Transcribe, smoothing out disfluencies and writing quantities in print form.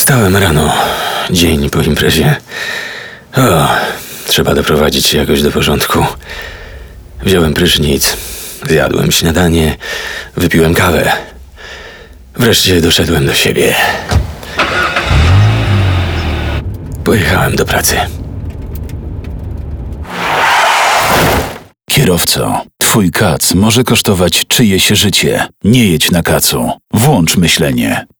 Wstałem rano, dzień po imprezie. Trzeba doprowadzić się jakoś do porządku. Wziąłem prysznic, zjadłem śniadanie, wypiłem kawę. Wreszcie doszedłem do siebie. Pojechałem do pracy. Kierowco, twój kac może kosztować czyjeś życie. Nie jedź na kacu. Włącz myślenie.